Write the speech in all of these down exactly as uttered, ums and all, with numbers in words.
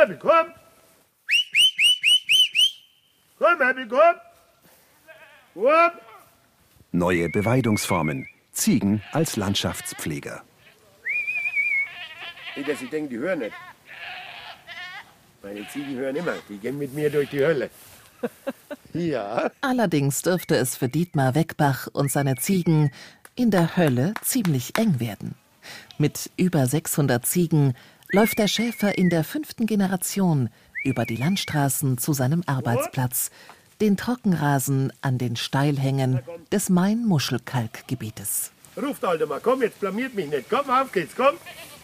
Happy, komm! Komm, Happy, komm! Komm! Neue Beweidungsformen. Ziegen als Landschaftspfleger. Nicht, dass ich denke, die hören nicht. Meine Ziegen hören immer. Die gehen mit mir durch die Hölle. Ja. Allerdings dürfte es für Dietmar Weckbach und seine Ziegen in der Hölle ziemlich eng werden. Mit über sechshundert Ziegen läuft der Schäfer in der fünften Generation über die Landstraßen zu seinem Arbeitsplatz, den Trockenrasen an den Steilhängen des Main-Muschelkalk-Gebietes. Ruft, Alter, mal, komm, jetzt blamiert mich nicht. Komm, auf geht's, komm!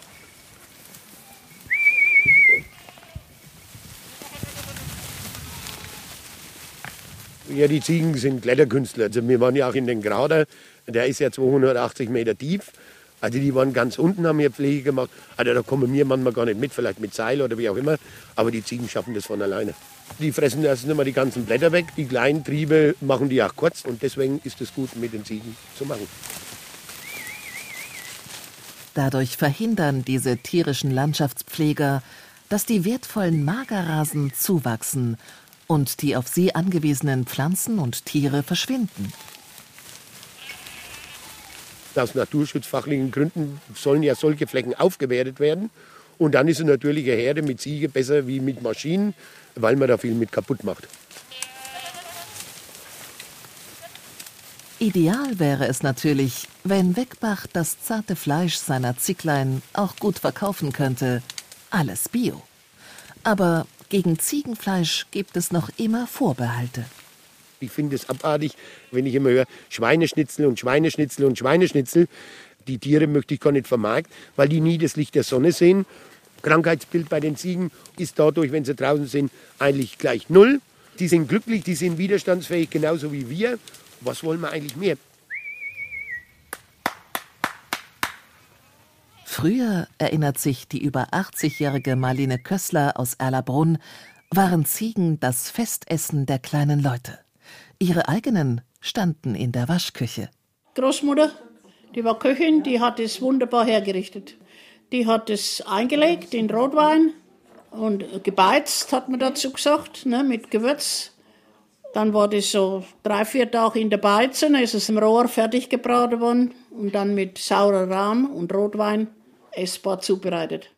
Ja, die Ziegen sind Kletterkünstler. Also wir waren ja auch in den Grader, der ist ja zweihundertachtzig Meter tief. Also die waren ganz unten, haben hier Pflege gemacht. Also da kommen wir manchmal gar nicht mit, vielleicht mit Seil oder wie auch immer. Aber die Ziegen schaffen das von alleine. Die fressen erst immer die ganzen Blätter weg. Die kleinen Triebe machen die auch kurz. Und deswegen ist es gut, mit den Ziegen zu machen. Dadurch verhindern diese tierischen Landschaftspfleger, dass die wertvollen Magerrasen zuwachsen und die auf sie angewiesenen Pflanzen und Tiere verschwinden. Aus naturschutzfachlichen Gründen sollen ja solche Flecken aufgewertet werden. Und dann ist eine natürliche Herde mit Ziege besser wie mit Maschinen, weil man da viel mit kaputt macht. Ideal wäre es natürlich, wenn Weckbach das zarte Fleisch seiner Zieglein auch gut verkaufen könnte. Alles Bio. Aber gegen Ziegenfleisch gibt es noch immer Vorbehalte. Ich finde es abartig, wenn ich immer höre, Schweineschnitzel und Schweineschnitzel und Schweineschnitzel. Die Tiere möchte ich gar nicht vermarkten, weil die nie das Licht der Sonne sehen. Krankheitsbild bei den Ziegen ist dadurch, wenn sie draußen sind, eigentlich gleich null. Die sind glücklich, die sind widerstandsfähig, genauso wie wir. Was wollen wir eigentlich mehr? Früher, erinnert sich die über achtzigjährige Marlene Kössler aus Erlabrunn, waren Ziegen das Festessen der kleinen Leute. Ihre eigenen standen in der Waschküche. Großmutter, die war Köchin, die hat es wunderbar hergerichtet. Die hat es eingelegt in Rotwein und gebeizt, hat man dazu gesagt, ne, mit Gewürz. Dann war das so drei, vier Tage in der Beize, dann ist es im Rohr fertig gebraten worden und dann mit saurer Rahm und Rotwein essbar zubereitet.